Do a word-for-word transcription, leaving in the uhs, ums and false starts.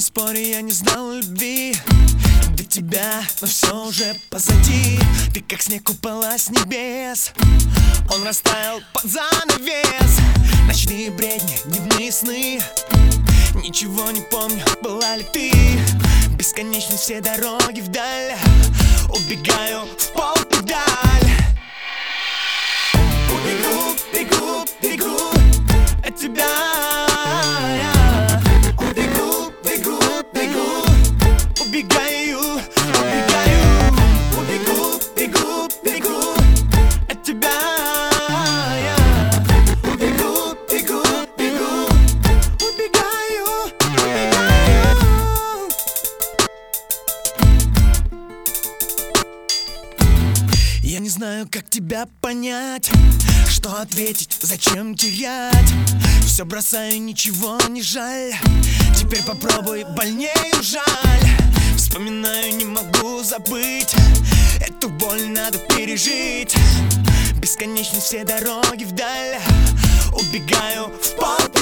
спорю, я не знал любви до тебя, но все уже позади. Ты как снег упала с небес, он растаял под занавес. Ночные бредни, дневные сны, ничего не помню, была ли ты. Бесконечны все дороги вдаль, убегаю в полпедаль. Убегу, бегу, бегу от тебя. Убегу, бегу, бегу, убегаю, убегаю. Убегу, бегу, бегу от тебя. Убегу, бегу, бегу, убегаю, убегаю. Я не знаю, как тебя понять, что ответить, зачем терять. Все бросаю, ничего не жаль. Теперь попробуй, больнее жаль. Вспоминаю, не могу забыть. Эту боль надо пережить. Бесконечны все дороги вдаль, убегаю в пол.